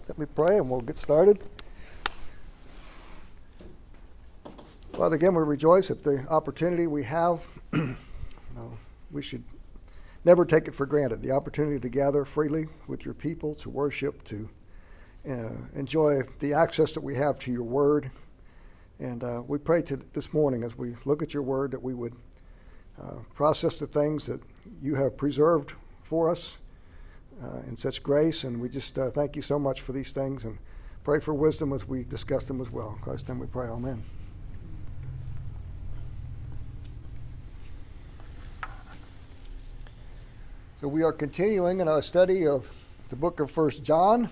Let me pray and we'll get started. Father, again, we rejoice at the opportunity we have. We should never take it for granted, the opportunity to gather freely with your people, to worship, to enjoy the access that we have to your word. And we pray this morning as we look at your word that we would process the things that you have preserved for us in such grace. And we just thank you so much for these things and pray for wisdom as we discuss them as well. In Christ's name we pray, amen. So we are continuing in our study of the book of 1 John.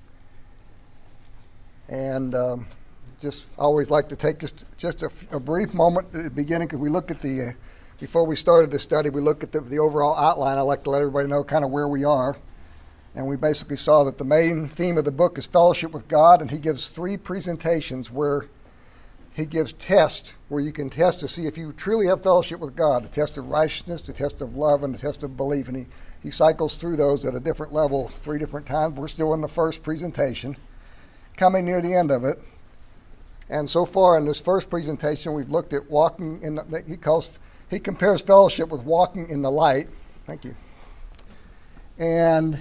And just always like to take just a brief moment at the beginning, because we look at before we started the study, we looked at the overall outline. I like to let everybody know kind of where we are. And we basically saw that the main theme of the book is fellowship with God, and he gives 3 presentations where he gives tests, where you can test to see if you truly have fellowship with God, the test of righteousness, the test of love, and the test of belief. And he cycles through those at a different level 3 different times. We're still in the first presentation, coming near the end of it. And so far in this first presentation, we've looked at walking in he compares fellowship with walking in the light. Thank you. And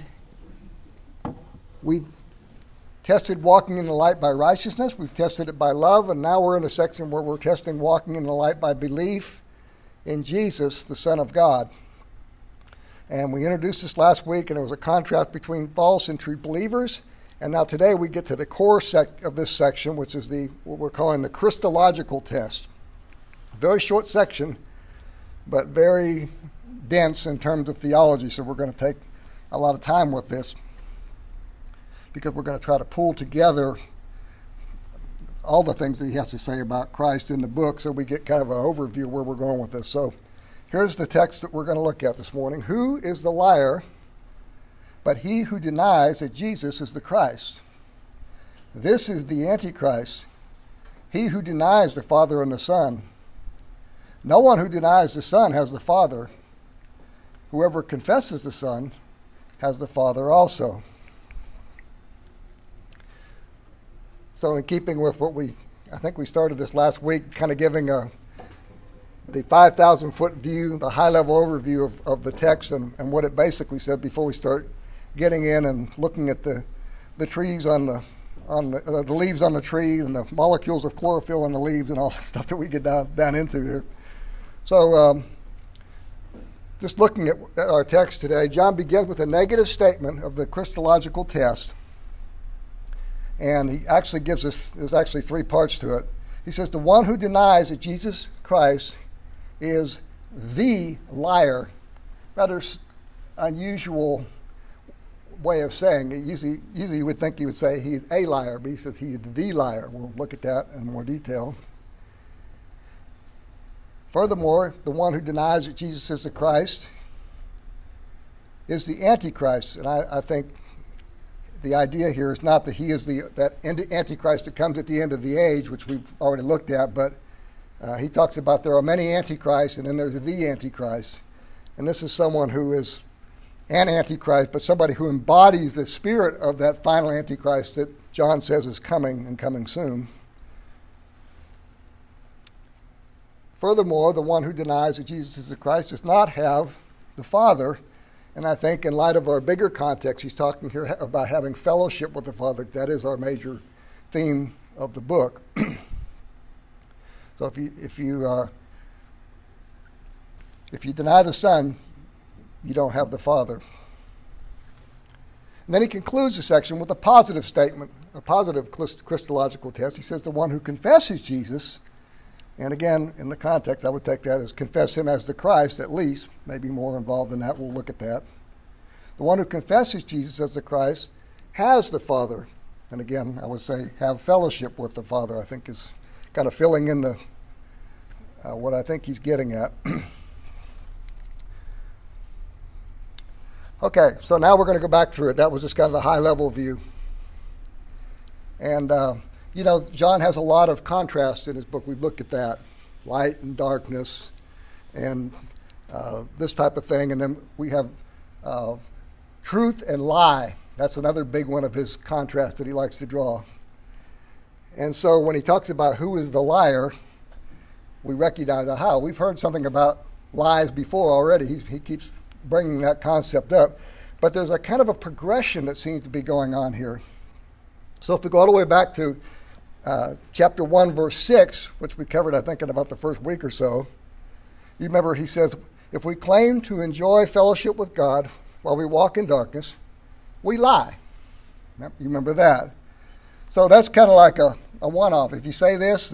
we've tested walking in the light by righteousness. We've tested it by love. And now we're in a section where we're testing walking in the light by belief in Jesus, the Son of God. And we introduced this last week, and it was a contrast between false and true believers. And now today we get to the core of this section, which is what we're calling the Christological test. Very short section, but very dense in terms of theology. So we're going to take a lot of time with this, because we're going to try to pull together all the things that he has to say about Christ in the book, so we get kind of an overview of where we're going with this. So here's the text that we're going to look at this morning. Who is the liar but he who denies that Jesus is the Christ? This is the Antichrist, he who denies the Father and the Son. No one who denies the Son has the Father. Whoever confesses the Son has the Father also. So in keeping with I think we started this last week, kind of giving the 5,000-foot view, the high-level overview of the text and what it basically said before we start getting in and looking at the trees the leaves on the tree and the molecules of chlorophyll in the leaves and all that stuff that we get down into here. So just looking at our text today, John begins with a negative statement of the Christological test. And he actually gives us, there's actually 3 parts to it. He says, the one who denies that Jesus Christ is the liar. Rather unusual way of saying it. Usually you would think he would say he's a liar, but he says he's the liar. We'll look at that in more detail. Furthermore, the one who denies that Jesus is the Christ is the Antichrist. And I think the idea here is not that he is that Antichrist that comes at the end of the age, which we've already looked at, but he talks about there are many Antichrists, and then there's the Antichrist. And this is someone who is an Antichrist, but somebody who embodies the spirit of that final Antichrist that John says is coming and coming soon. Furthermore, the one who denies that Jesus is the Christ does not have the Father. And I think in light of our bigger context, he's talking here about having fellowship with the Father. That is our major theme of the book. So if you deny the Son, you don't have the Father. And then he concludes the section with a positive statement, a positive Christological test. He says the one who confesses Jesus, and again, in the context, I would take that as confess him as the Christ, at least, maybe more involved than that. We'll look at that. The one who confesses Jesus as the Christ has the Father. And again, I would say have fellowship with the Father, I think is kind of filling in what I think he's getting at. Okay, so now we're going to go back through it. That was just kind of the high-level view. And John has a lot of contrast in his book. We've looked at that, light and darkness, and this type of thing. And then we have truth and lie. That's another big one of his contrasts that he likes to draw. And so when he talks about who is the liar, we recognize, aha, we've heard something about lies before already. He keeps bringing that concept up. But there's a kind of a progression that seems to be going on here. So if we go all the way back to chapter 1, verse 6, which we covered, I think, in about the first week or so, you remember he says, if we claim to enjoy fellowship with God while we walk in darkness, we lie. You remember that. So that's kind of like a one-off. If you say this,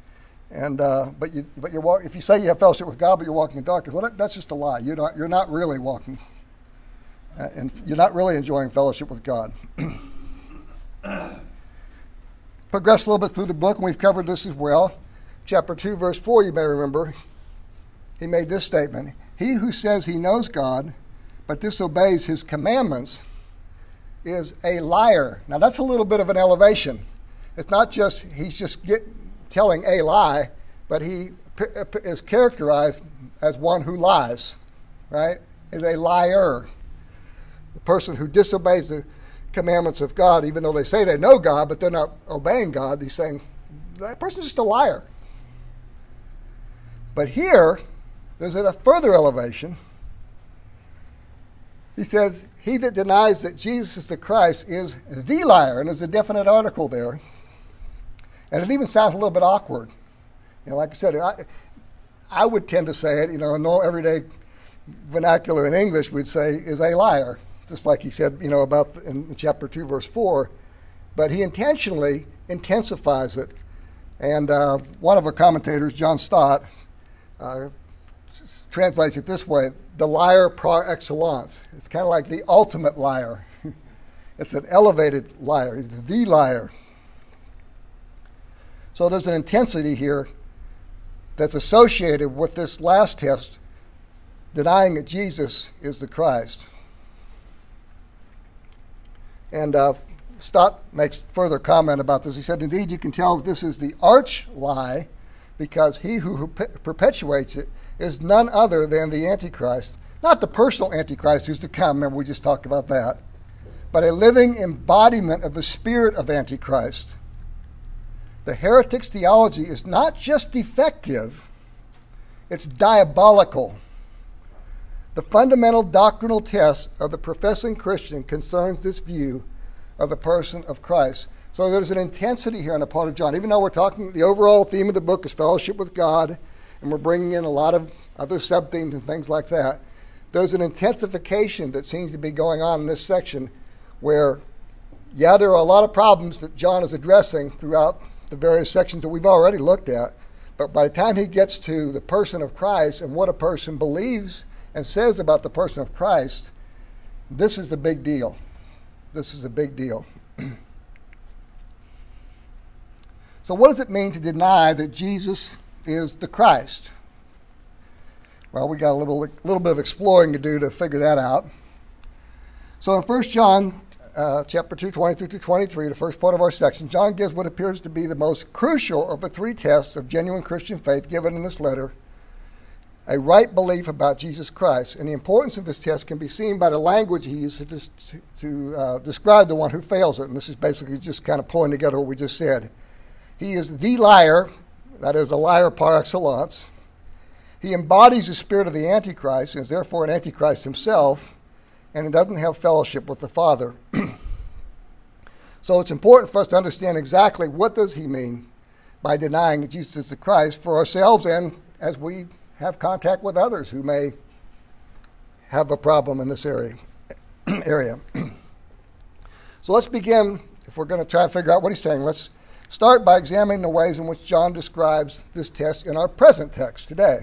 if you say you have fellowship with God, but you're walking in darkness, well, that's just a lie. You're not really walking, and you're not really enjoying fellowship with God. Progress a little bit through the book, and we've covered this as well. Chapter 2, verse 4, you may remember, he made this statement: he who says he knows God, but disobeys his commandments, is a liar. Now, that's a little bit of an elevation. It's not just he's just telling a lie, but he is characterized as one who lies, right? Is a liar. The person who disobeys the commandments of God, even though they say they know God, but they're not obeying God, he's saying that person's just a liar. But here, there's a further elevation. He says, he that denies that Jesus is the Christ is the liar. And there's a definite article there. And it even sounds a little bit awkward. Like I said, I would tend to say it, in no everyday vernacular in English, we'd say is a liar. Just like he said, about in chapter 2, verse 4. But he intentionally intensifies it. And one of our commentators, John Stott, translates it this way: the liar par excellence. It's kind of like the ultimate liar. It's an elevated liar. He's the liar. So there's an intensity here that's associated with this last test, denying that Jesus is the Christ. And Stott makes further comment about this. He said, indeed, you can tell that this is the arch lie, because he who perpetuates it is none other than the Antichrist. Not the personal Antichrist who's to come, remember we just talked about that, but a living embodiment of the spirit of Antichrist. The heretic's theology is not just defective, it's diabolical. The fundamental doctrinal test of the professing Christian concerns this view of the person of Christ. So there's an intensity here on the part of John. Even though we're talking, the overall theme of the book is fellowship with God, and we're bringing in a lot of other sub-themes and things like that, there's an intensification that seems to be going on in this section where, yeah, there are a lot of problems that John is addressing throughout the various sections that we've already looked at, but by the time he gets to the person of Christ and what a person believes and says about the person of Christ, this is a big deal. This is a big deal. So what does it mean to deny that Jesus is the Christ? Well, we got a little bit of exploring to do to figure that out. So in 1 John chapter 2, 22 to 23, the first part of our section, John gives what appears to be the most crucial of the three tests of genuine Christian faith given in this letter: a right belief about Jesus Christ. And the importance of this test can be seen by the language he uses to describe the one who fails it. And this is basically just kind of pulling together what we just said. He is the liar, that is, a liar par excellence. He embodies the spirit of the Antichrist and is therefore an Antichrist himself, and he doesn't have fellowship with the Father. So it's important for us to understand exactly what does he mean by denying that Jesus is the Christ for ourselves and as we have contact with others who may have a problem in this area. So let's begin, if we're going to try to figure out what he's saying, let's start by examining the ways in which John describes this test in our present text today.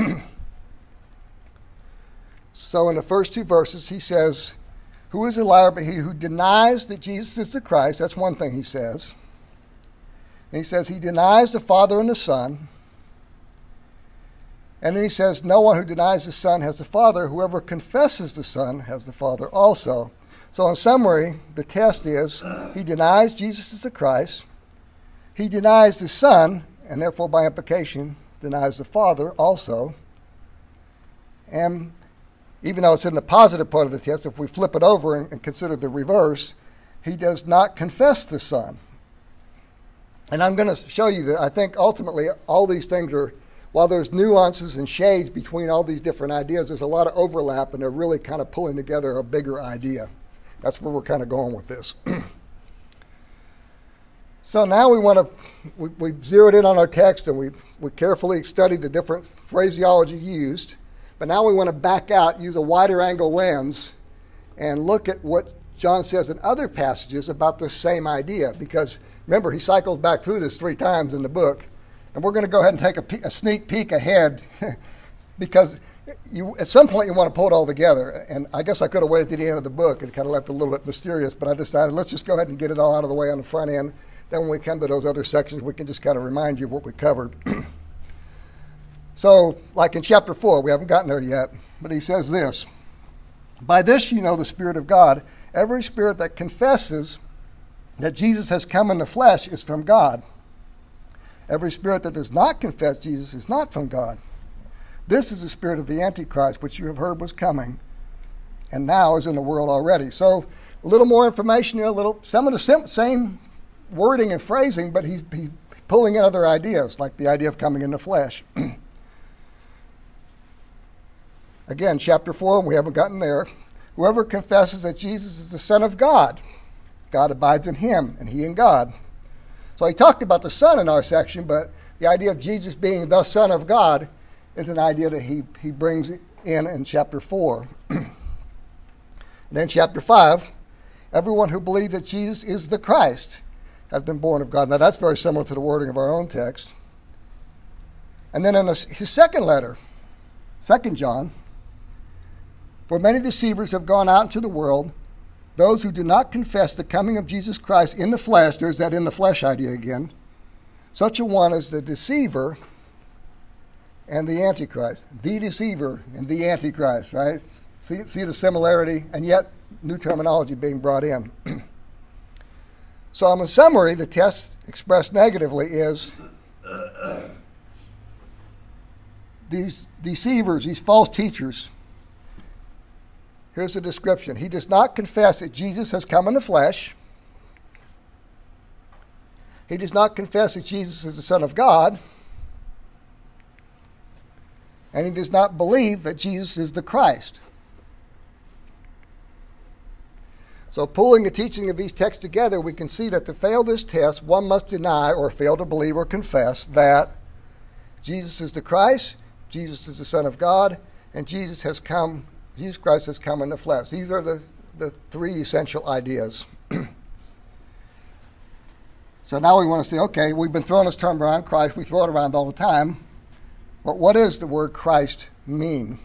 So in the first two verses, he says, who is a liar but he who denies that Jesus is the Christ? That's one thing he says. And he says he denies the Father and the Son. And then he says, no one who denies the Son has the Father. Whoever confesses the Son has the Father also. So in summary, the test is he denies Jesus is the Christ. He denies the Son, and therefore by implication denies the Father also. And even though it's in the positive part of the test, if we flip it over and consider the reverse, he does not confess the Son. And I'm going to show you that I think ultimately all these things are, while there's nuances and shades between all these different ideas, there's a lot of overlap, and they're really kind of pulling together a bigger idea. That's where we're kind of going with this. So now we've zeroed in on our text, and we carefully studied the different phraseology used. But now we want to back out, use a wider angle lens, and look at what John says in other passages about the same idea. Because remember, he cycles back through this 3 times in the book. And we're going to go ahead and take a sneak peek ahead because at some point you want to pull it all together. And I guess I could have waited to the end of the book and kind of left it a little bit mysterious, but I decided let's just go ahead and get it all out of the way on the front end. Then when we come to those other sections, we can just kind of remind you of what we covered. So, like in chapter 4, we haven't gotten there yet, but he says this: "By this you know the Spirit of God. Every spirit that confesses that Jesus has come in the flesh is from God. Every spirit that does not confess Jesus is not from God. This is the spirit of the Antichrist, which you have heard was coming, and now is in the world already." So, a little more information here, some of the same wording and phrasing, but he's pulling in other ideas, like the idea of coming in the flesh. Again, chapter 4, we haven't gotten there. "Whoever confesses that Jesus is the Son of God, God abides in him, and he in God." So he talked about the Son in our section, but the idea of Jesus being the Son of God is an idea that he brings in chapter 4. And then chapter 5, "Everyone who believes that Jesus is the Christ has been born of God." Now that's very similar to the wording of our own text. And then in his second letter, 2 John, "For many deceivers have gone out into the world, those who do not confess the coming of Jesus Christ in the flesh." There's that in the flesh idea again. "Such a one is the deceiver and the Antichrist." The deceiver and the Antichrist, right? See the similarity, and yet new terminology being brought in. So in summary, the test expressed negatively is these deceivers, these false teachers. Here's the description: "He does not confess that Jesus has come in the flesh. He does not confess that Jesus is the Son of God. And he does not believe that Jesus is the Christ." So pulling the teaching of these texts together, we can see that to fail this test, one must deny or fail to believe or confess that Jesus is the Christ, Jesus is the Son of God, and Jesus Christ has come in the flesh. These are the 3 essential ideas. So now we want to say, okay, we've been throwing this term around, Christ. We throw it around all the time. But what does the word Christ mean?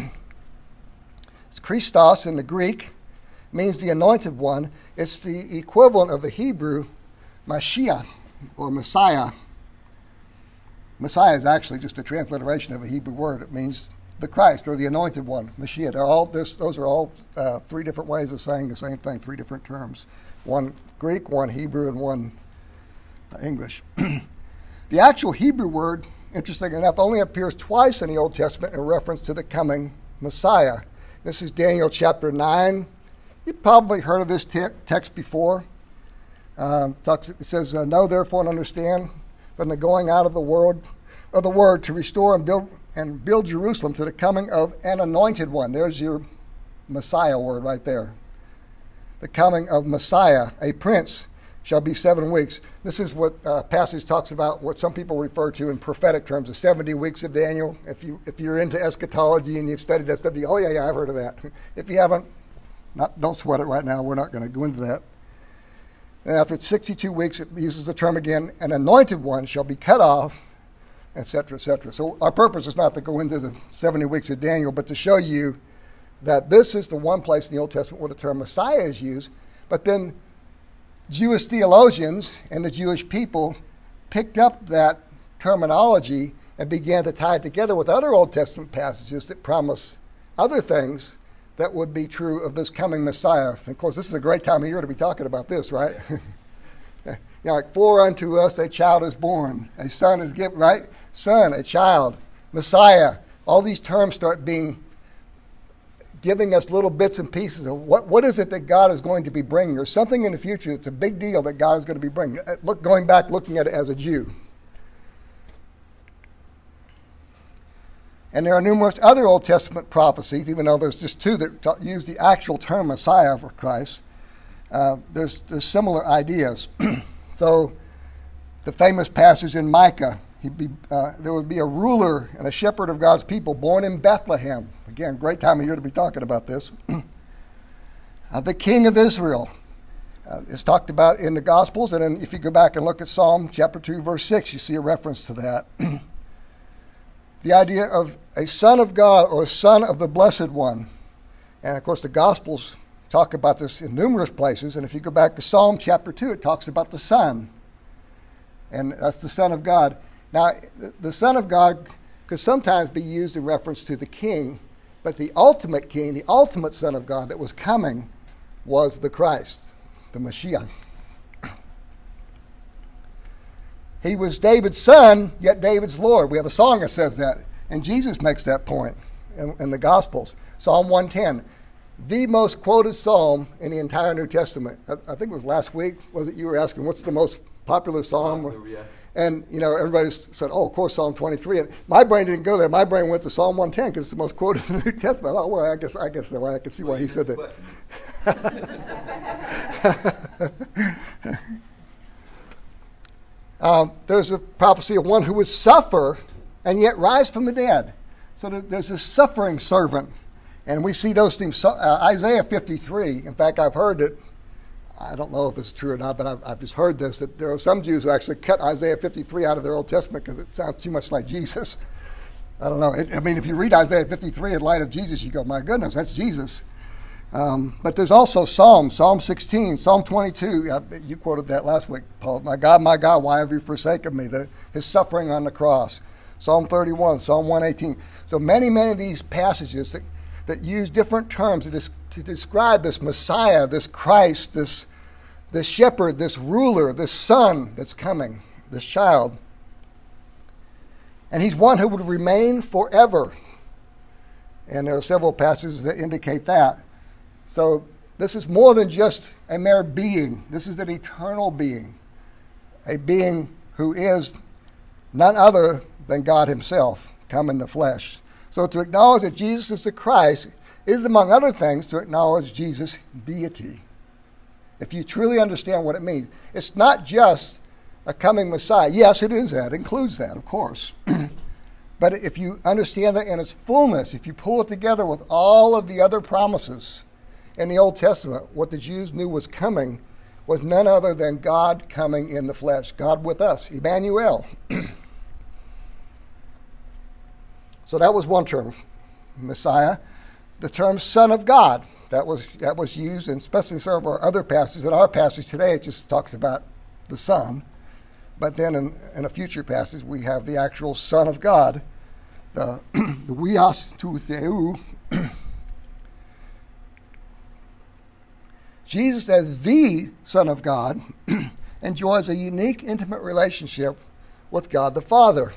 It's Christos in the Greek. Means the anointed one. It's the equivalent of the Hebrew Mashiach or Messiah. Messiah is actually just a transliteration of a Hebrew word. It means the Christ or the anointed one, Mashiach. Those are all 3 different ways of saying the same thing, 3 different terms. One Greek, one Hebrew, and one English. The actual Hebrew word, interesting enough, only appears twice in the Old Testament in reference to the coming Messiah. This is Daniel chapter 9. You've probably heard of this text before. It says, "Know therefore and understand from the going out of the word to restore and build Jerusalem to the coming of an anointed one." There's your Messiah word right there. The coming of Messiah, a prince, shall be 7 weeks. This is what passage talks about, what some people refer to in prophetic terms, the 70 weeks of Daniel. If you're into eschatology and you've studied that stuff, you go, oh yeah, I've heard of that. If you haven't, don't sweat it right now. We're not going to go into that. And after 62 weeks, it uses the term again, an anointed one shall be cut off, etc., etc. So our purpose is not to go into the 70 weeks of Daniel, but to show you that this is the one place in the Old Testament where the term Messiah is used. But then Jewish theologians and the Jewish people picked up that terminology and began to tie it together with other Old Testament passages that promise other things that would be true of this coming Messiah. And of course, this is a great time of year to be talking about this, right? Like, "For unto us a child is born, a son is given," right? Son, a child, Messiah. All these terms start being giving us little bits and pieces of what is it that God is going to be bringing, or something in the future that's a big deal that God is going to be bringing. Going back, looking at it as a Jew. And there are numerous other Old Testament prophecies, even though there's just two that use the actual term Messiah for Christ. There's similar ideas. So the famous passage in Micah, there would be a ruler and a shepherd of God's people born in Bethlehem. Again, great time of year to be talking about this. The King of Israel is talked about in the Gospels, and then if you go back and look at Psalm chapter 2, verse 6, you see a reference to that. The idea of a son of God or a son of the Blessed One. And of course, the Gospels talk about this in numerous places, and if you go back to Psalm chapter 2, it talks about the Son. And that's the Son of God. Now, the Son of God could sometimes be used in reference to the King, but the ultimate King, the ultimate Son of God that was coming was the Christ, the Mashiach. He was David's son, yet David's Lord. We have a song that says that, and Jesus makes that point in the Gospels. Psalm 110, the most quoted psalm in the entire New Testament. I think it was last week, was it? You were asking, what's the most popular psalm? Yeah. And, everybody said, of course, Psalm 23. And my brain didn't go there. My brain went to Psalm 110 because it's the most quoted in the New Testament. I thought, well, I guess I can see why he said that. There's a prophecy of one who would suffer and yet rise from the dead. So there's a suffering servant. And we see those things. Isaiah 53, in fact, I've heard that, I don't know if it's true or not, but I've just heard this, that there are some Jews who actually cut Isaiah 53 out of their Old Testament because it sounds too much like Jesus. I don't know. If you read Isaiah 53 in light of Jesus, you go, my goodness, that's Jesus. But there's also Psalm 16, Psalm 22. You quoted that last week, Paul. My God, why have you forsaken me? His suffering on the cross. Psalm 31, Psalm 118. So many of these passages that use different terms to describe this Messiah, this Christ, this shepherd, this ruler, this son that's coming, this child. And he's one who would remain forever. And there are several passages that indicate that. So this is more than just a mere being. This is an eternal being, a being who is none other than God himself, come in the flesh. So to acknowledge that Jesus is the Christ is, among other things, to acknowledge Jesus' deity. If you truly understand what it means, it's not just a coming Messiah. Yes, it is that. It includes that, of course. But if you understand that in its fullness, if you pull it together with all of the other promises in the Old Testament, what the Jews knew was coming was none other than God coming in the flesh, God with us, Emmanuel. So that was one term, Messiah. The term Son of God, that was used, and especially some of our other passages. In our passage today, it just talks about the Son. But then in a future passage, we have the actual Son of God, the Huios tou Theou. Jesus, as the Son of God, enjoys a unique, intimate relationship with God the Father.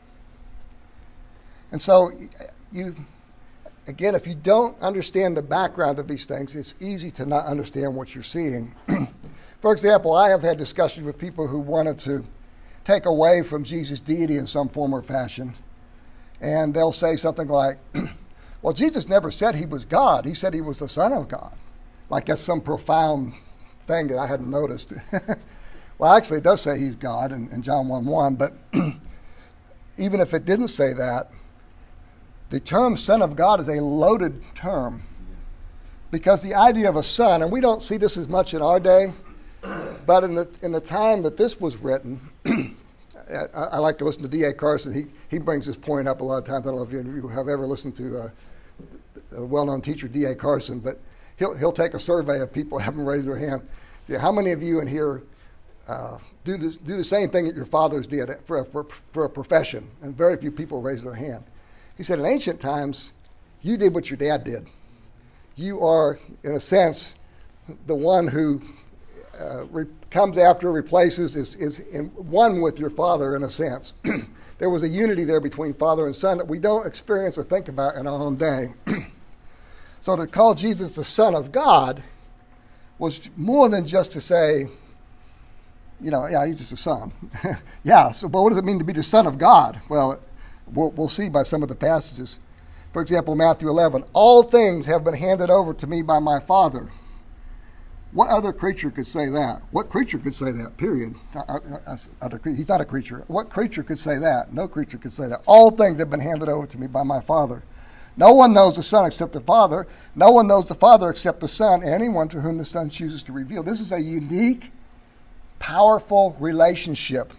And so, if you don't understand the background of these things, it's easy to not understand what you're seeing. For example, I have had discussions with people who wanted to take away from Jesus' deity in some form or fashion. And they'll say something like, well, Jesus never said he was God. He said he was the Son of God. Like that's some profound thing that I hadn't noticed. Well, actually, it does say he's God in John 1:1. But even if it didn't say that, the term Son of God is a loaded term. Because the idea of a son, and we don't see this as much in our day, but in the time that this was written, I like to listen to D.A. Carson. He brings this point up a lot of times. I don't know if you have ever listened to a well-known teacher, D.A. Carson, but he'll take a survey of people who haven't raised their hand. See, how many of you in here do the same thing that your fathers did for a profession? And very few people raise their hand. He said, in ancient times, you did what your dad did. You are, in a sense, the one who comes after, replaces, is in one with your father, in a sense. There was a unity there between father and son that we don't experience or think about in our own day. So to call Jesus the Son of God was more than just to say, yeah, he's just a son. Yeah, so but what does it mean to be the Son of God? Well, we'll see by some of the passages. For example, Matthew 11, all things have been handed over to me by my Father. What other creature could say that? What creature could say that, period? He's not a creature. What creature could say that? No creature could say that. All things have been handed over to me by my Father. No one knows the Son except the Father. No one knows the Father except the Son, and anyone to whom the Son chooses to reveal. This is a unique, powerful relationship.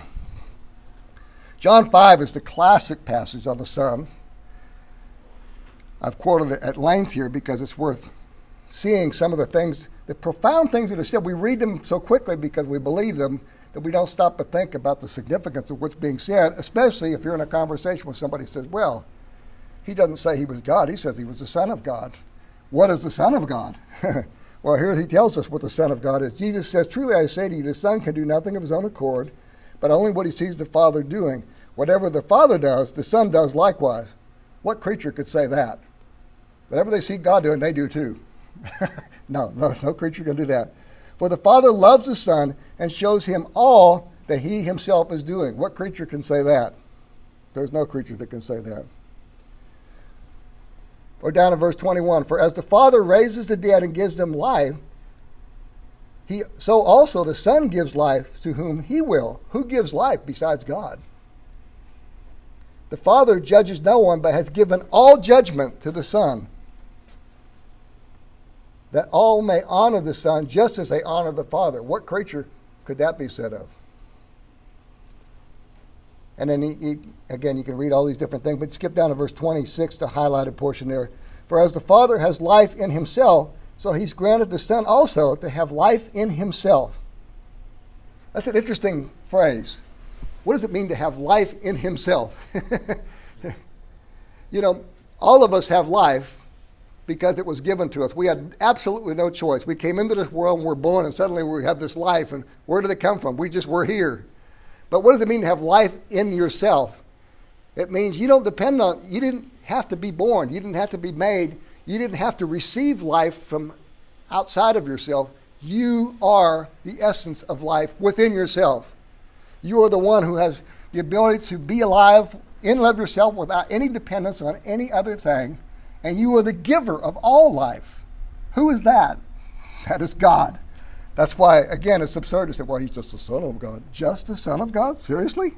John 5 is the classic passage on the Son. I've quoted it at length here because it's worth seeing some of the things, the profound things that are said. We read them so quickly because we believe them that we don't stop to think about the significance of what's being said, especially if you're in a conversation with somebody who says, well, he doesn't say he was God. He says he was the Son of God. What is the Son of God? Well, here he tells us what the Son of God is. Jesus says, truly I say to you, the Son can do nothing of his own accord, but only what he sees the Father doing. Whatever the Father does, the Son does likewise. What creature could say that? Whatever they see God doing, they do too. No creature can do that. For the Father loves the Son and shows him all that he himself is doing. What creature can say that? There's no creature that can say that. Or down in verse 21, for as the Father raises the dead and gives them life, so also the Son gives life to whom he will. Who gives life besides God? The Father judges no one, but has given all judgment to the Son, that all may honor the Son just as they honor the Father. What creature could that be said of? And then, again, you can read all these different things, but skip down to verse 26, the highlighted portion there. For as the Father has life in himself, so he's granted the Son also to have life in himself. That's an interesting phrase. What does it mean to have life in himself? All of us have life because it was given to us. We had absolutely no choice. We came into this world and we're born, and suddenly we have this life. And where did it come from? We just were here. But what does it mean to have life in yourself? It means you didn't have to be born. You didn't have to be made. You didn't have to receive life from outside of yourself. You are the essence of life within yourself. You are the one who has the ability to be alive in and of yourself without any dependence on any other thing. And you are the giver of all life. Who is that? That is God. That's why, again, it's absurd to say, well, he's just the Son of God. Just the Son of God? Seriously?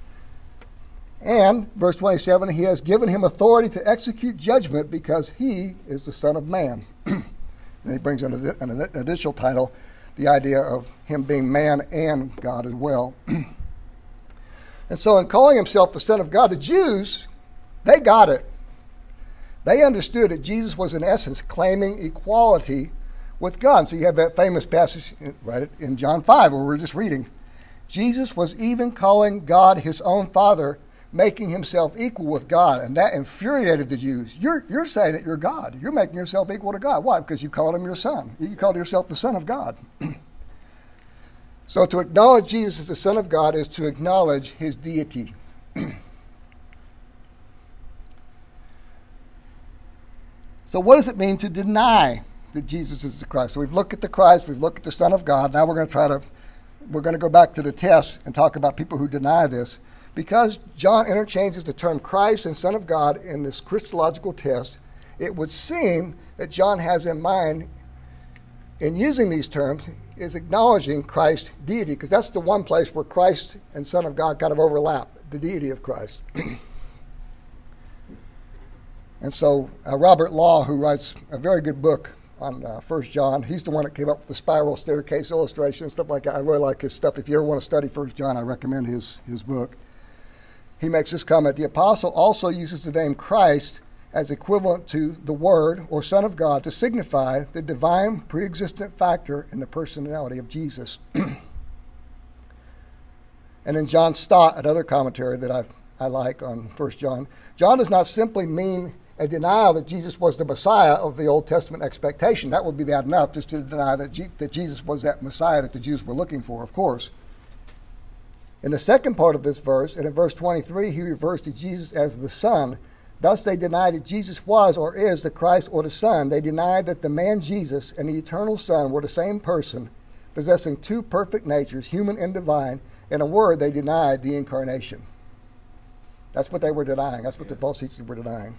And, verse 27, he has given him authority to execute judgment because he is the Son of Man. And he brings in an additional title, the idea of him being man and God as well. And so in calling himself the Son of God, the Jews, they got it. They understood that Jesus was, in essence, claiming equality with God. So you have that famous passage right in John 5 where we're just reading. Jesus was even calling God his own Father, making himself equal with God. And that infuriated the Jews. You're saying that you're God. You're making yourself equal to God. Why? Because you called him your son. You called yourself the Son of God. So to acknowledge Jesus as the Son of God is to acknowledge his deity. So what does it mean to deny that Jesus is the Christ? So we've looked at the Christ, we've looked at the Son of God. Now we're going to go back to the test and talk about people who deny this. Because John interchanges the term Christ and Son of God in this Christological test, it would seem that John has in mind, in using these terms, is acknowledging Christ's deity, because that's the one place where Christ and Son of God kind of overlap, the deity of Christ. And so Robert Law, who writes a very good book on 1 John, he's the one that came up with the spiral staircase illustration and stuff like that. I really like his stuff. If you ever want to study 1 John, I recommend his book. He makes this comment: the apostle also uses the name Christ as equivalent to the Word or Son of God to signify the divine pre-existent factor in the personality of Jesus. And in John Stott, another commentary that I like on 1 John, John does not simply mean a denial that Jesus was the Messiah of the Old Testament expectation. That would be bad enough, just to deny that Jesus was that Messiah that the Jews were looking for, of course. In the second part of this verse, and in verse 23, he refers to Jesus as the Son, Thus they denied that Jesus was or is the Christ or the Son. They denied that the man Jesus and the eternal Son were the same person, possessing two perfect natures, human and divine. In a word, they denied the incarnation. That's what they were denying. That's what the false teachers were denying.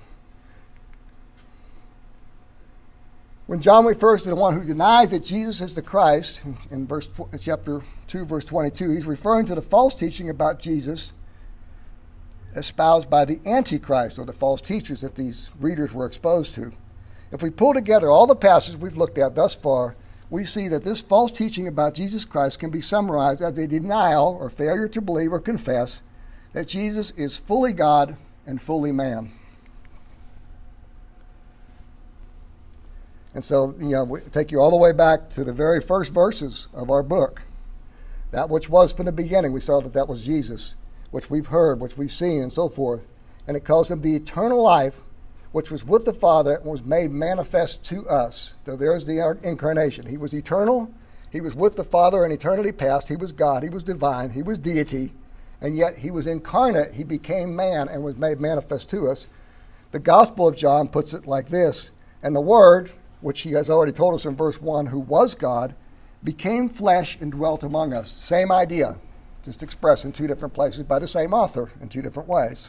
When John refers to the one who denies that Jesus is the Christ, in chapter 2, verse 22, he's referring to the false teaching about Jesus espoused by the Antichrist, or the false teachers that these readers were exposed to. If we pull together all the passages we've looked at thus far, we see that this false teaching about Jesus Christ can be summarized as a denial or failure to believe or confess that Jesus is fully God and fully man. And so, we take you all the way back to the very first verses of our book. That which was from the beginning, we saw that was Jesus, which we've heard, which we've seen, and so forth. And it calls him the eternal life, which was with the Father and was made manifest to us. So there's the incarnation. He was eternal. He was with the Father in eternity past. He was God. He was divine. He was deity. And yet he was incarnate. He became man and was made manifest to us. The Gospel of John puts it like this: and the Word, which he has already told us in verse 1, who was God, became flesh and dwelt among us. Same idea, just expressed in two different places by the same author in two different ways.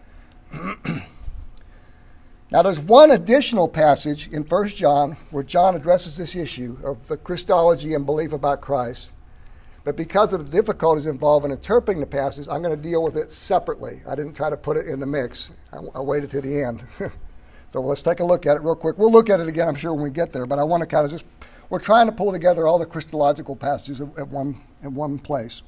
Now, there's one additional passage in 1 John where John addresses this issue of the Christology and belief about Christ. But because of the difficulties involved in interpreting the passage, I'm going to deal with it separately. I didn't try to put it in the mix. I waited to the end. So let's take a look at it real quick. We'll look at it again, I'm sure, when we get there. But I want to kind of we're trying to pull together all the Christological passages in one place.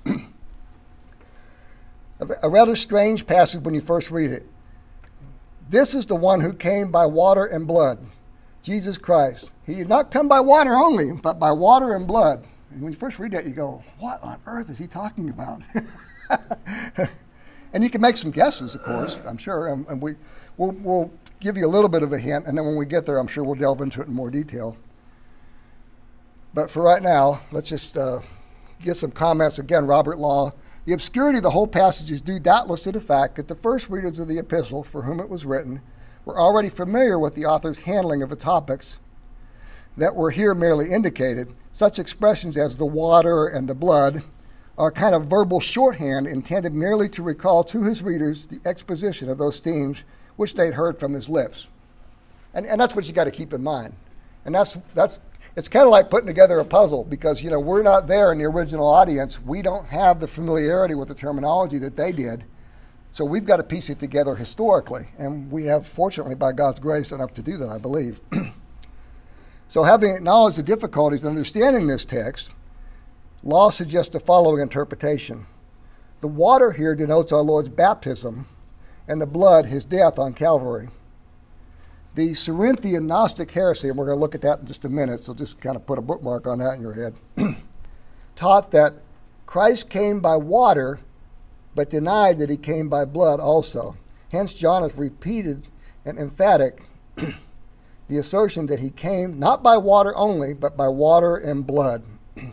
A rather strange passage when you first read it. This is the one who came by water and blood, Jesus Christ. He did not come by water only, but by water and blood. And when you first read that, you go, what on earth is he talking about? And you can make some guesses, of course, I'm sure. And we'll give you a little bit of a hint, and then when we get there, I'm sure we'll delve into it in more detail. But for right now, let's just get some comments. Again, Robert Law. The obscurity of the whole passage is due doubtless to the fact that the first readers of the epistle, for whom it was written, were already familiar with the author's handling of the topics that were here merely indicated. Such expressions as the water and the blood are kind of verbal shorthand intended merely to recall to his readers the exposition of those themes which they'd heard from his lips. And that's what you got to keep in mind. And that's it's kind of like putting together a puzzle because, we're not there in the original audience. We don't have the familiarity with the terminology that they did. So we've got to piece it together historically. And we have, fortunately, by God's grace, enough to do that, I believe. So having acknowledged the difficulties in understanding this text, Law suggests the following interpretation. The water here denotes our Lord's baptism, and the blood, his death on Calvary. The Cerinthian Gnostic heresy, and we're going to look at that in just a minute, so just kind of put a bookmark on that in your head, taught that Christ came by water, but denied that he came by blood also. Hence, John has repeated and emphatic the assertion that he came not by water only, but by water and blood.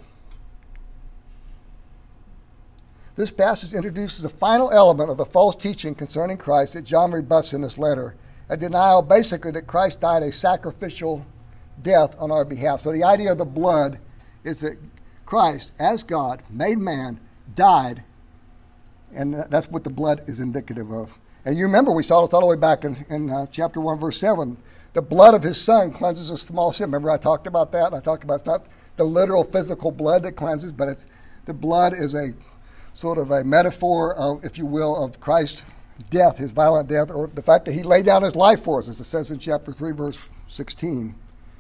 This passage introduces the final element of the false teaching concerning Christ that John rebuts in this letter, a denial basically that Christ died a sacrificial death on our behalf. So the idea of the blood is that Christ, as God, made man, died, and that's what the blood is indicative of. And you remember we saw this all the way back in chapter 1, verse 7. The blood of his son cleanses us from all sin. Remember I talked about that? I talked about it's not the literal physical blood that cleanses, but the blood is a sort of a metaphor of, if you will, of Christ's death, his violent death, or the fact that he laid down his life for us, as it says in chapter 3, verse 16.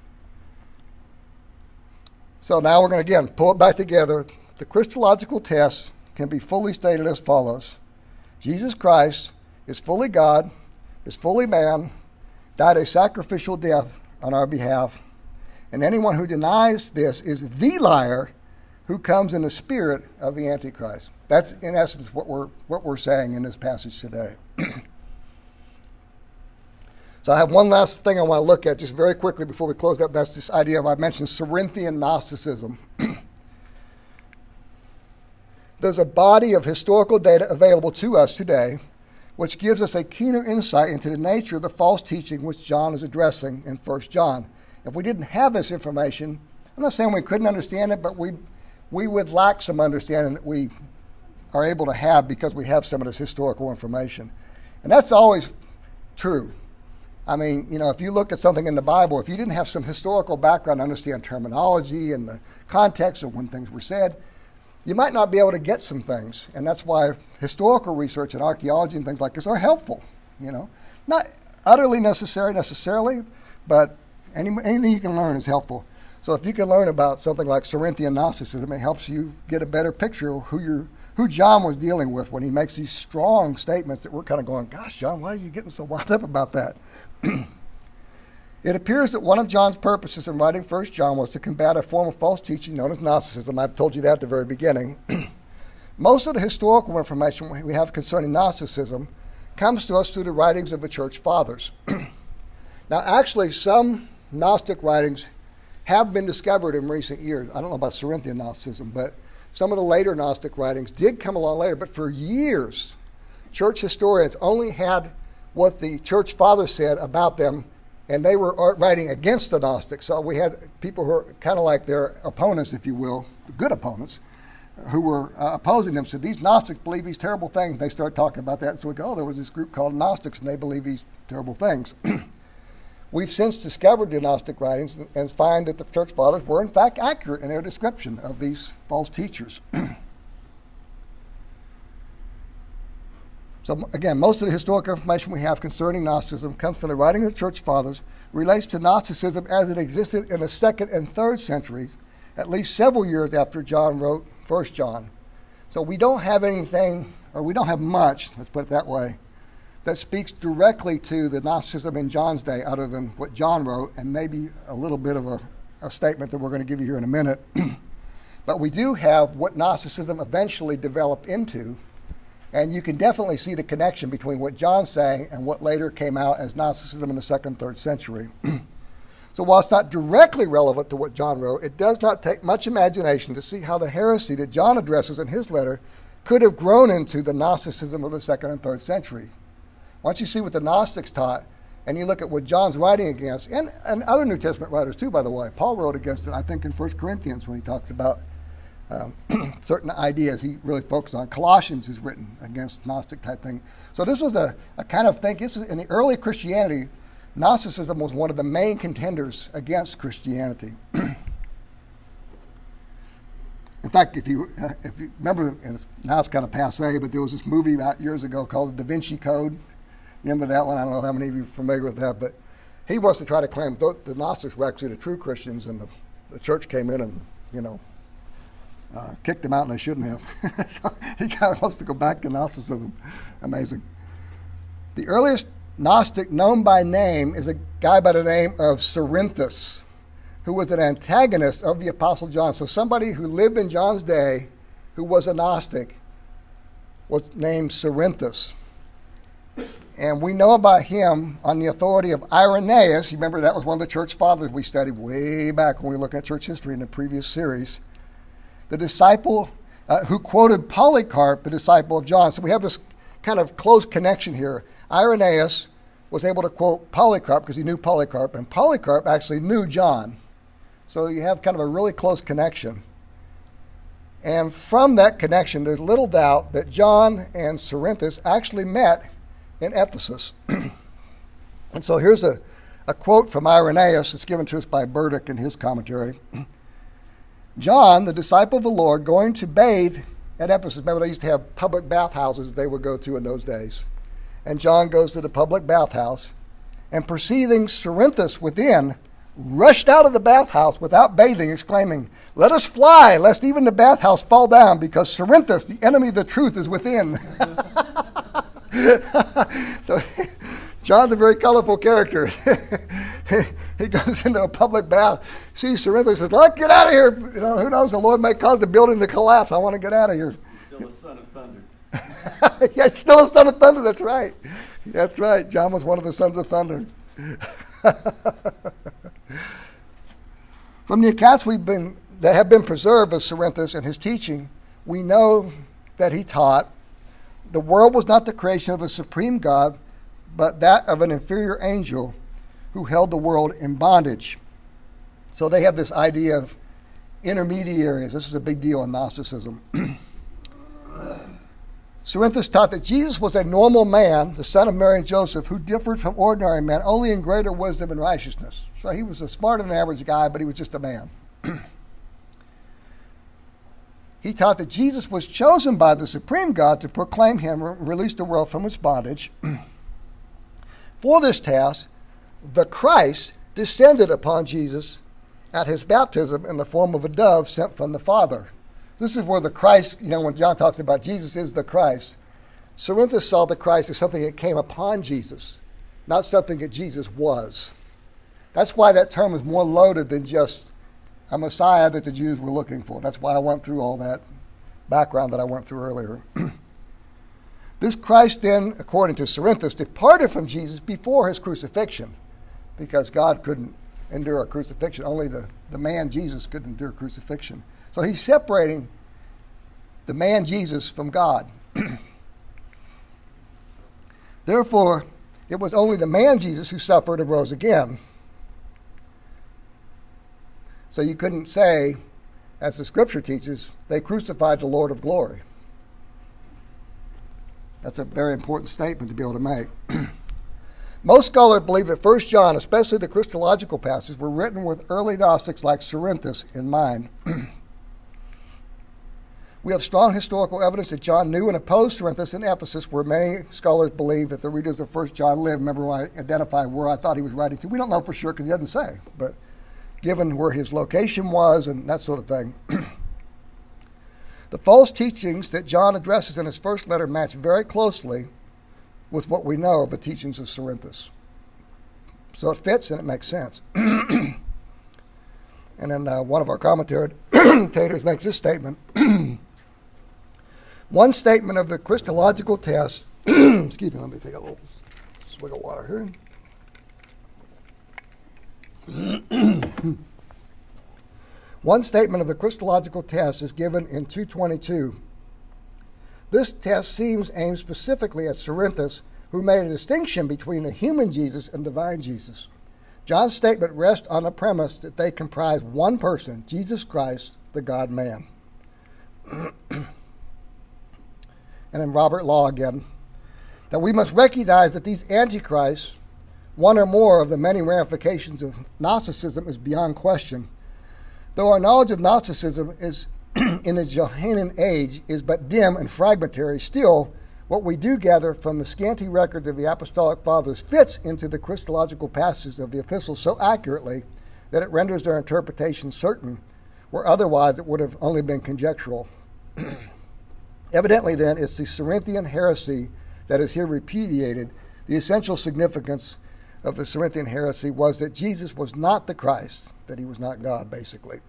So now we're going to, again, pull it back together. The Christological test can be fully stated as follows. Jesus Christ is fully God, is fully man, died a sacrificial death on our behalf, and anyone who denies this is the liar who comes in the spirit of the Antichrist. That's, in essence, what we're saying in this passage today. So I have one last thing I want to look at just very quickly before we close up. That's this idea of, I mentioned Cerinthian Gnosticism. There's a body of historical data available to us today which gives us a keener insight into the nature of the false teaching which John is addressing in 1 John. If we didn't have this information, I'm not saying we couldn't understand it, but we would lack some understanding that we are able to have because we have some of this historical information. And that's always true. I mean, if you look at something in the Bible, if you didn't have some historical background to understand terminology and the context of when things were said, you might not be able to get some things. And that's why historical research and archaeology and things like this are helpful. Not utterly necessarily, but anything you can learn is helpful. So if you can learn about something like Cerinthian Gnosticism, it helps you get a better picture of who John was dealing with when he makes these strong statements that we're kind of going, gosh, John, why are you getting so wound up about that? It appears that one of John's purposes in writing 1 John was to combat a form of false teaching known as Gnosticism. I've told you that at the very beginning. Most of the historical information we have concerning Gnosticism comes to us through the writings of the church fathers. Now, actually, some Gnostic writings have been discovered in recent years. I don't know about Cerinthian Gnosticism, but some of the later Gnostic writings did come along later. But for years, church historians only had what the church fathers said about them, and they were writing against the Gnostics. So we had people who were kind of like their opponents, if you will, good opponents, who were opposing them. So these Gnostics believe these terrible things. They start talking about that. And so we go, there was this group called Gnostics, and they believe these terrible things. We've since discovered the Gnostic writings and find that the church fathers were in fact accurate in their description of these false teachers. So again, most of the historical information we have concerning Gnosticism comes from the writing of the church fathers, relates to Gnosticism as it existed in the 2nd and 3rd centuries, at least several years after John wrote 1 John. So we don't have anything, or we don't have much, let's put it that way, that speaks directly to the Gnosticism in John's day other than what John wrote, and maybe a little bit of a statement that we're going to give you here in a minute. But we do have what Gnosticism eventually developed into, and you can definitely see the connection between what John's saying and what later came out as Gnosticism in the 2nd, 3rd century. So while it's not directly relevant to what John wrote, it does not take much imagination to see how the heresy that John addresses in his letter could have grown into the Gnosticism of the 2nd and 3rd century. Once you see what the Gnostics taught, and you look at what John's writing against, and other New Testament writers too, by the way. Paul wrote against it, I think, in 1 Corinthians when he talks about certain ideas he really focused on. Colossians is written against Gnostic type thing. So this was a kind of thing. This was, in the early Christianity, Gnosticism was one of the main contenders against Christianity. In fact, if you remember, and now it's kind of passé, but there was this movie about years ago called The Da Vinci Code. Remember that one? I don't know how many of you are familiar with that, but he wants to try to claim the Gnostics were actually the true Christians, and the church came in and, kicked them out, and they shouldn't have. So he kind of wants to go back to Gnosticism. Amazing. The earliest Gnostic known by name is a guy by the name of Cerinthus, who was an antagonist of the Apostle John. So somebody who lived in John's day who was a Gnostic was named Cerinthus. And we know about him on the authority of Irenaeus. You remember that was one of the church fathers we studied way back when we looked at church history in the previous series. The disciple who quoted Polycarp, the disciple of John. So we have this kind of close connection here. Irenaeus was able to quote Polycarp because he knew Polycarp, and Polycarp actually knew John. So you have kind of a really close connection. And from that connection, there's little doubt that John and Cerinthus actually met in Ephesus. And so here's a quote from Irenaeus. It's given to us by Burdick in his commentary. John, the disciple of the Lord, going to bathe at Ephesus. Remember, they used to have public bathhouses they would go to in those days. And John goes to the public bathhouse, and perceiving Cerinthus within, rushed out of the bathhouse without bathing, exclaiming, "Let us fly, lest even the bathhouse fall down, because Cerinthus, the enemy of the truth, is within." So John's a very colorful character. He goes into a public bath, sees Cerinthus, says, "Let's get out of here. Who knows? The Lord may cause the building to collapse. I want to get out of here." Still a son of thunder. Yes, still a son of thunder. That's right. That's right. John was one of the sons of thunder. From the accounts that have been preserved of Cerinthus and his teaching, we know that he taught The world was not the creation of a supreme God, but that of an inferior angel who held the world in bondage. So they have this idea of intermediaries. This is a big deal in Gnosticism. Cerinthus taught that Jesus was a normal man, the son of Mary and Joseph, who differed from ordinary men only in greater wisdom and righteousness. So he was a smarter than average guy, but he was just a man. He taught that Jesus was chosen by the supreme God to proclaim him and release the world from its bondage. For this task, the Christ descended upon Jesus at his baptism in the form of a dove sent from the Father. This is where the Christ, when John talks about Jesus is the Christ, Cerinthus saw the Christ as something that came upon Jesus, not something that Jesus was. That's why that term is more loaded than just a Messiah that the Jews were looking for. That's why I went through all that background that I went through earlier. This Christ then, according to Cerinthus, departed from Jesus before his crucifixion, because God couldn't endure a crucifixion. Only the man Jesus could endure crucifixion. So he's separating the man Jesus from God. Therefore, it was only the man Jesus who suffered and rose again. So you couldn't say, as the scripture teaches, they crucified the Lord of glory. That's a very important statement to be able to make. Most scholars believe that 1 John, especially the Christological passages, were written with early Gnostics like Cerinthus in mind. We have strong historical evidence that John knew and opposed Cerinthus in Ephesus, where many scholars believe that the readers of 1 John lived. Remember when I identified where I thought he was writing to? We don't know for sure because he doesn't say, but given where his location was and that sort of thing. The false teachings that John addresses in his first letter match very closely with what we know of the teachings of Cerinthus. So it fits and it makes sense. And then one of our commentators makes this statement. One statement of the Christological test, excuse me, let me take a little swig of water here. One statement of the Christological test is given in 222. This test seems aimed specifically at Cerinthus, who made a distinction between a human Jesus and divine Jesus. John's statement rests on the premise that they comprise one person, Jesus Christ, the God-man. And in Robert Law again, that we must recognize that these antichrists, one or more of the many ramifications of Gnosticism, is beyond question. Though our knowledge of Gnosticism is in the Johannine age is but dim and fragmentary, still what we do gather from the scanty records of the Apostolic Fathers fits into the Christological passages of the epistles so accurately that it renders their interpretation certain, where otherwise it would have only been conjectural. Evidently, then, it's the Cerinthian heresy that is here repudiated. The essential significance of the Cerinthian heresy was that Jesus was not the Christ, that he was not God, basically.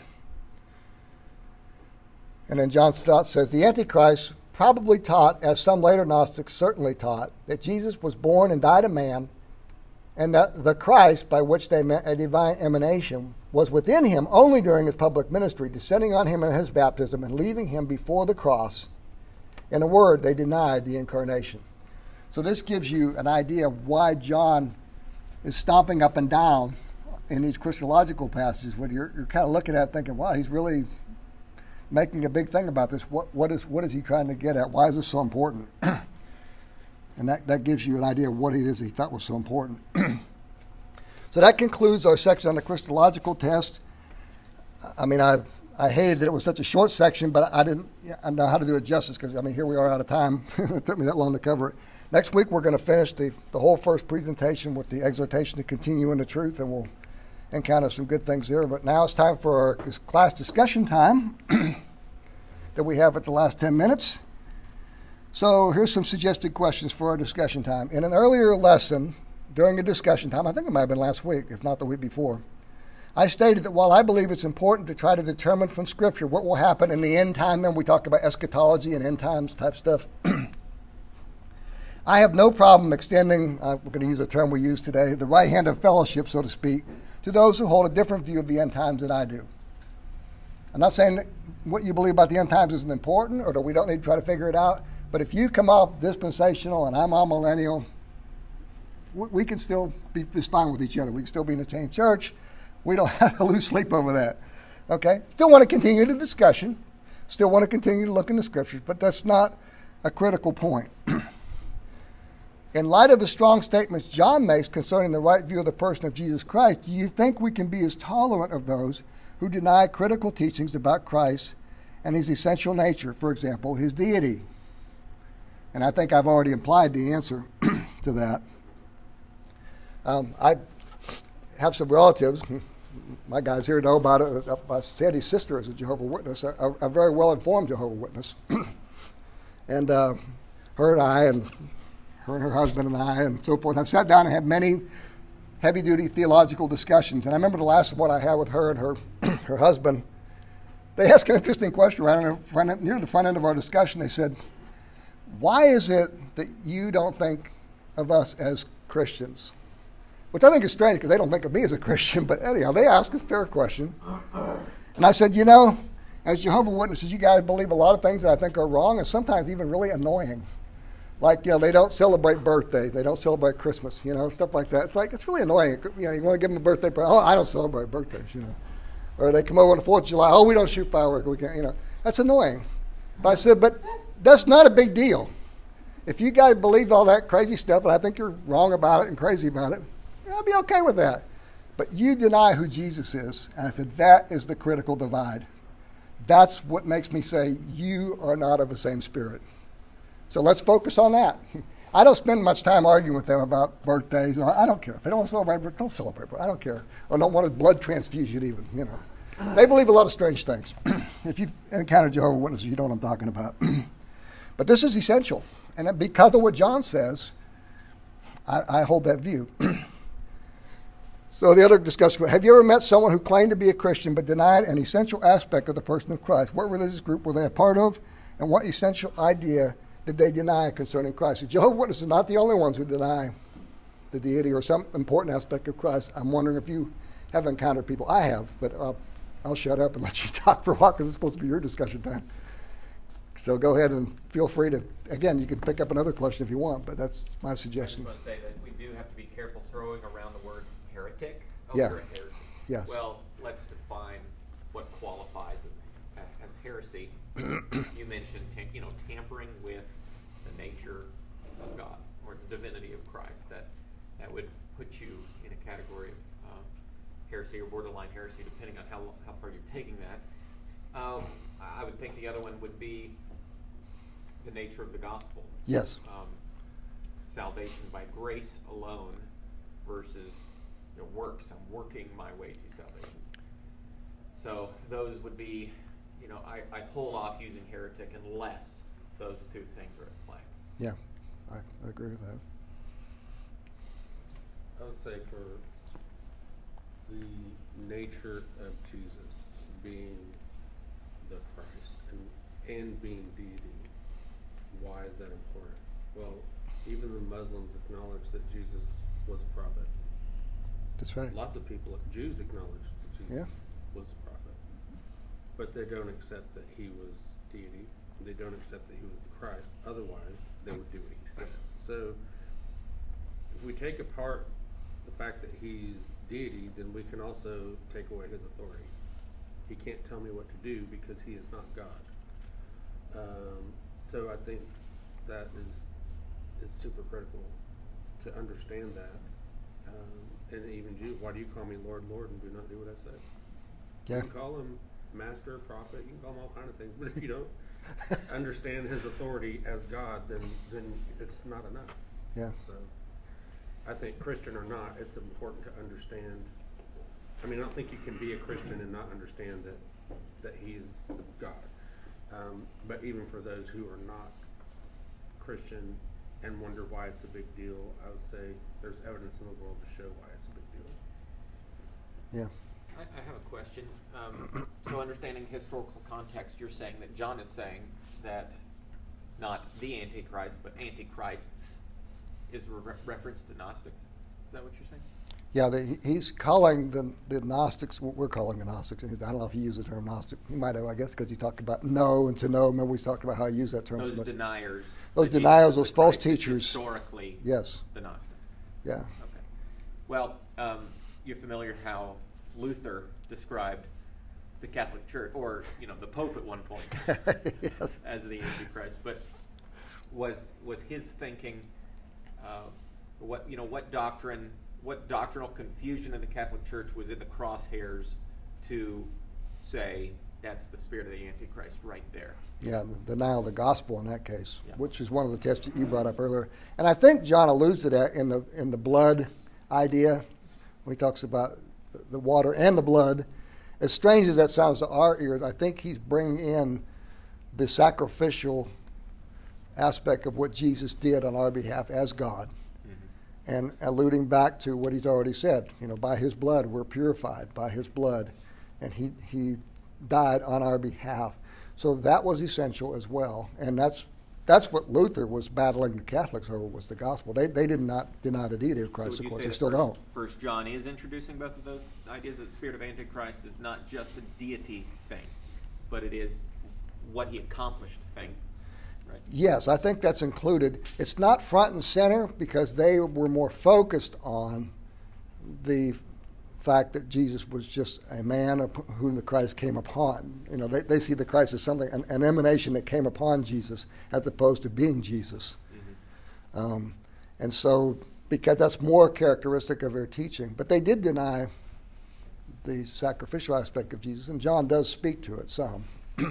And then John Stott says, the Antichrist probably taught, as some later Gnostics certainly taught, that Jesus was born and died a man, and that the Christ, by which they meant a divine emanation, was within him only during his public ministry, descending on him in his baptism and leaving him before the cross. In a word, they denied the incarnation. So this gives you an idea of why John is stomping up and down in these Christological passages, when you're kind of looking at it thinking, wow, he's really making a big thing about this. What is he trying to get at? Why is this so important? And that gives you an idea of what it is he thought was so important. So that concludes our section on the Christological test. I mean, I hated that it was such a short section, but I didn't know how to do it justice because, here we are out of time. It took me that long to cover it. Next week, we're going to finish the whole first presentation with the exhortation to continue in the truth, and we'll encounter some good things there. But now it's time for our class discussion time that we have at the last 10 minutes. So here's some suggested questions for our discussion time. In an earlier lesson, during a discussion time, I think it might have been last week, if not the week before, I stated that while I believe it's important to try to determine from Scripture what will happen in the end time, and we talk about eschatology and end times type stuff, I have no problem extending, we're going to use a term we use today, the right hand of fellowship, so to speak, to those who hold a different view of the end times than I do. I'm not saying that what you believe about the end times isn't important or that we don't need to try to figure it out, But if you come off dispensational and I'm all millennial, we can still be just fine with each other. We can still be in the same church. We don't have to lose sleep over that. Okay? Still want to continue the discussion. Still want to continue to look in the scriptures, but that's not a critical point. In light of the strong statements John makes concerning the right view of the person of Jesus Christ, do you think we can be as tolerant of those who deny critical teachings about Christ and his essential nature, for example, his deity? And I think I've already implied the answer to that. I have some relatives, my guys here know about it. Sandy's sister is a Jehovah's Witness, a very well-informed Jehovah's Witness. And her and her husband and I and so forth have sat down and had many heavy-duty theological discussions. And I remember the last one I had with her and her husband. They asked an interesting question right near the front end of our discussion. They said, why is it that you don't think of us as Christians? Which I think is strange because they don't think of me as a Christian. But anyhow, they asked a fair question. And I said, as Jehovah's Witnesses, you guys believe a lot of things that I think are wrong and sometimes even really annoying. Like, they don't celebrate birthdays. They don't celebrate Christmas, stuff like that. It's really annoying. You want to give them a birthday present. Oh, I don't celebrate birthdays, Or they come over on the 4th of July. Oh, we don't shoot fireworks. We can't, That's annoying. But I said, but that's not a big deal. If you guys believe all that crazy stuff, and I think you're wrong about it and crazy about it, I'll be okay with that. But you deny who Jesus is. And I said, that is the critical divide. That's what makes me say you are not of the same spirit. So let's focus on that. I don't spend much time arguing with them about birthdays. I don't care. If they don't celebrate, don't celebrate. I don't care. Or don't want a blood transfusion even, They believe a lot of strange things. If you've encountered Jehovah's Witnesses, you know what I'm talking about. But this is essential. And because of what John says, I hold that view. So the other discussion, have you ever met someone who claimed to be a Christian but denied an essential aspect of the person of Christ? What religious group were they a part of? And what essential idea did they deny concerning Christ? The Jehovah's Witnesses are not the only ones who deny the deity or some important aspect of Christ. I'm wondering if you have encountered people. I have, but I'll shut up and let you talk for a while because it's supposed to be your discussion time. So go ahead and feel free to, again, you can pick up another question if you want, but that's my suggestion. I just want to say that we do have to be careful throwing around the word heretic Yeah. over a heresy. Yes. Well, let's define what qualifies as heresy. You mentioned tampering with the nature of God or the divinity of Christ. That would put you in a category of heresy or borderline heresy, depending on how far you're taking that. I would think the other one would be the nature of the gospel. Yes. Salvation by grace alone versus works. I'm working my way to salvation. So those would be, I hold off using heretic unless those two things are at play. Yeah, I agree with that. I would say for the nature of Jesus being the Christ and being deity, why is that important? Well, even the Muslims acknowledge that Jesus was a prophet. That's right. Lots of people, Jews, acknowledge that Jesus was a prophet. But they don't accept that he was deity. They don't accept that he was the Christ. Otherwise, they would do what he said. So, if we take apart the fact that he's deity, then we can also take away his authority. He can't tell me what to do because he is not God. So I think that is super critical to understand that. And even Jews, why do you call me Lord, Lord, and do not do what I say? Yeah. You can call him master, prophet, you can call him all kinds of things, but if you don't understand his authority as God, then it's not enough. Yeah. So I think Christian or not, it's important to understand. I mean, I don't think you can be a Christian and not understand that he is God. But even for those who are not Christian and wonder why it's a big deal, I would say there's evidence in the world to show why it's a big deal. Yeah. I have a question. So understanding historical context, you're saying that John is saying that not the Antichrist, but Antichrists is reference to Gnostics. Is that what you're saying? Yeah, he's calling the Gnostics what we're calling the Gnostics. I don't know if he used the term Gnostic. He might have, I guess, because he talked about know and to know. Remember we talked about how he used that term so much. Deniers. Those deniers, those false Christ teachers. Historically, yes. The Gnostics. Yeah. Okay. Well, you're familiar how Luther described the Catholic Church, or the Pope at one point, yes. as the Antichrist. But was his thinking what doctrinal confusion in the Catholic Church was in the crosshairs to say that's the spirit of the Antichrist right there? Yeah, the denial of the gospel in that case, yeah. Which is one of the tests that you brought up earlier. And I think John alludes to that in the blood idea when he talks about the water and the blood. As strange as that sounds to our ears, I think he's bringing in the sacrificial aspect of what Jesus did on our behalf as God, and alluding back to what he's already said. By his blood we're purified, by his blood, and he died on our behalf. So that was essential as well, and that's what Luther was battling the Catholics over, was the gospel. They did not deny the deity of Christ, of course. They still don't. First John is introducing both of those ideas, that the spirit of Antichrist is not just a deity thing, but it is what he accomplished thing. Right? Yes, I think that's included. It's not front and center because they were more focused on the fact that Jesus was just a man of whom the Christ came upon. They see the Christ as something, an emanation that came upon Jesus, as opposed to being Jesus. Mm-hmm. And so, because that's more characteristic of their teaching. But they did deny the sacrificial aspect of Jesus, and John does speak to it some.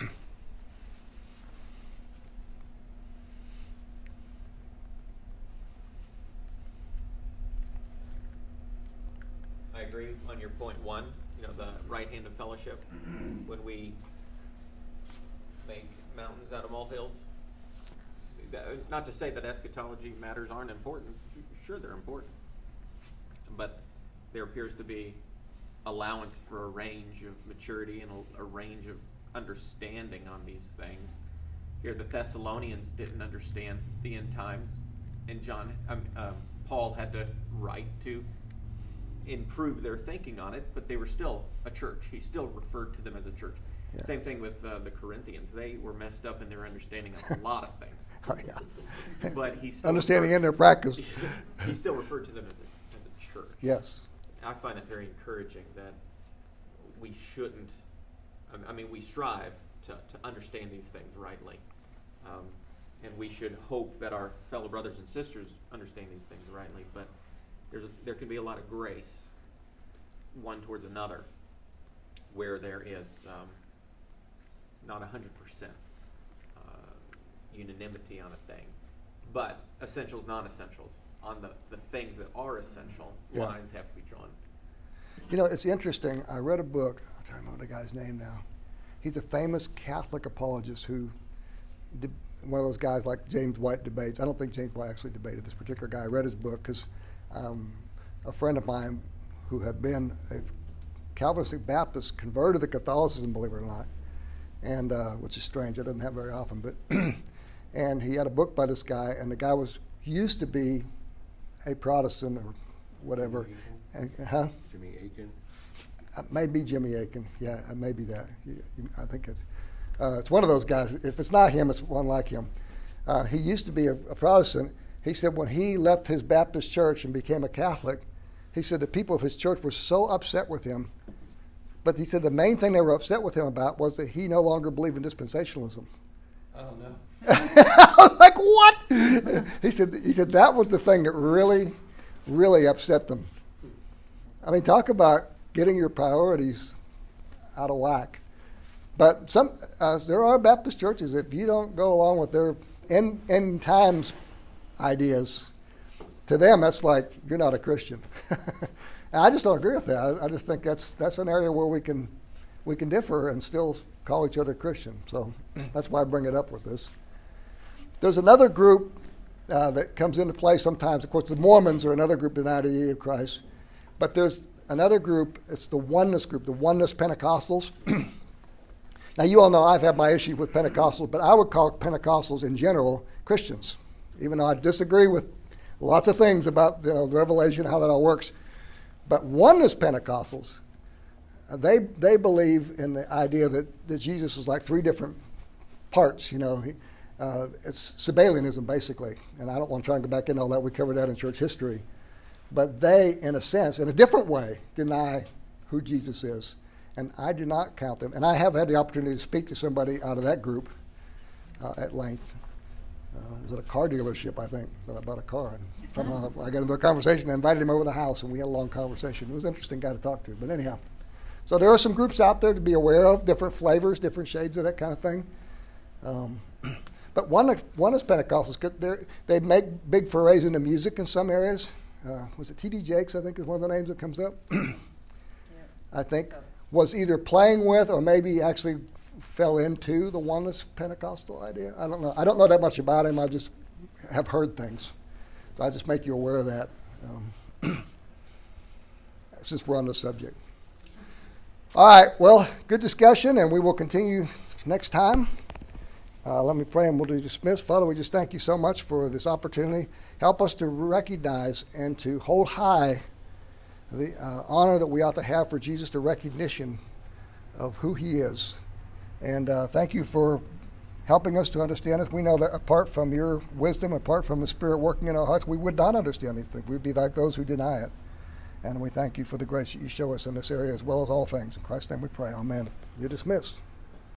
I agree on your point one, the right hand of fellowship, when we make mountains out of molehills. Not to say that eschatology matters aren't important. Sure, they're important. But there appears to be allowance for a range of maturity and a range of understanding on these things. Here, the Thessalonians didn't understand the end times, and Paul had to write to improve their thinking on it, but they were still a church. He still referred to them as a church. Yeah. Same thing with the Corinthians. They were messed up in their understanding of a lot of things. Oh, yeah. But he still understanding in their practice. He still referred to them as a church. Yes. I find it very encouraging that we shouldn't. We strive to understand these things rightly, and we should hope that our fellow brothers and sisters understand these things rightly. But there can be a lot of grace, one towards another, where there is not 100% unanimity on a thing, but essentials, non-essentials. On the things that are essential, yeah. Lines have to be drawn. It's interesting. I read a book. I'm trying to remember the guy's name now. He's a famous Catholic apologist who, one of those guys like James White debates. I don't think James White actually debated this particular guy. I read his book because a friend of mine who had been a Calvinistic Baptist converted to Catholicism, believe it or not, and which is strange. It doesn't happen very often. But and he had a book by this guy, and the guy used to be a Protestant or whatever. Jimmy Akin? Maybe Jimmy Akin. Yeah, maybe that. I think it's one of those guys. If it's not him, it's one like him. He used to be a Protestant. He said when he left his Baptist church and became a Catholic, he said the people of his church were so upset with him. But he said the main thing they were upset with him about was that he no longer believed in dispensationalism. Oh, no. I was like, what? He said that was the thing that really, really upset them. Talk about getting your priorities out of whack. But there are Baptist churches, if you don't go along with their end times ideas, to them that's like you're not a Christian. And I just don't agree with that. I just think that's an area where we can differ and still call each other Christian. So that's why I bring it up with this. There's another group that comes into play sometimes. Of course, the Mormons are another group that deny the deity of Christ. But there's another group, it's the oneness group, the oneness Pentecostals. Now, you all know I've had my issue with Pentecostals, but I would call Pentecostals in general Christians, even though I disagree with lots of things about the revelation, how that all works. But oneness Pentecostals, they believe in the idea that Jesus is like three different parts. It's Sabellianism basically, and I don't want to try and go back into all that. We covered that in church history. But they, in a sense, in a different way, deny who Jesus is. And I do not count them. And I have had the opportunity to speak to somebody out of that group at length. It was at a car dealership, I think, that I bought a car. And somehow I got into a conversation and invited him over to the house, and we had a long conversation. It was an interesting guy to talk to. But anyhow, so there are some groups out there to be aware of, different flavors, different shades of that kind of thing. But oneness Pentecostals, they make big forays into music in some areas. Was it T.D. Jakes, I think, is one of the names that comes up? I think was either playing with or maybe actually fell into the oneness Pentecostal idea. I don't know. I don't know that much about him. I just have heard things. So I just make you aware of that since we're on the subject. All right. Well, good discussion, and we will continue next time. Let me pray and we'll dismiss. Father, we just thank you so much for this opportunity. Help us to recognize and to hold high the honor that we ought to have for Jesus, the recognition of who he is. And thank you for helping us to understand this. We know that apart from your wisdom, apart from the Spirit working in our hearts, we would not understand these things. We'd be like those who deny it. And we thank you for the grace that you show us in this area as well as all things. In Christ's name we pray. Amen. You're dismissed.